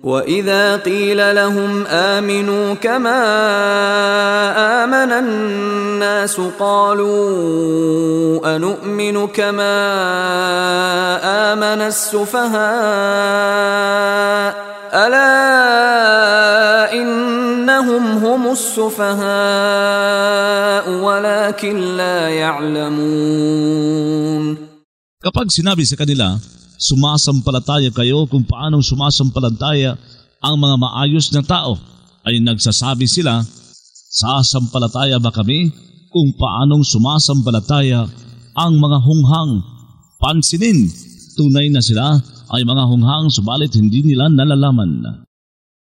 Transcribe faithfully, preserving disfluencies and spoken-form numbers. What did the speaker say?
وَإِذَا قِيلَ لَهُمْ آمِنُوا كَمَا آمَنَ النَّاسُ قَالُوا أَنُؤْمِنُ كَمَا آمَنَ السُّفَهَاءُ أَلَا إِنَّهُمْ هُمُ السُّفَهَاءُ وَلَكِنْ لَا يَعْلَمُونَ. Kapag sinabi sa kanila, sumasampalataya kayo kung paanong sumasampalataya ang mga maayos na tao, ay nagsasabi sila, sasampalataya ba kami kung paanong sumasampalataya ang mga hunghang? Pansinin, tunay na sila ay mga hunghang subalit hindi nila nalalaman.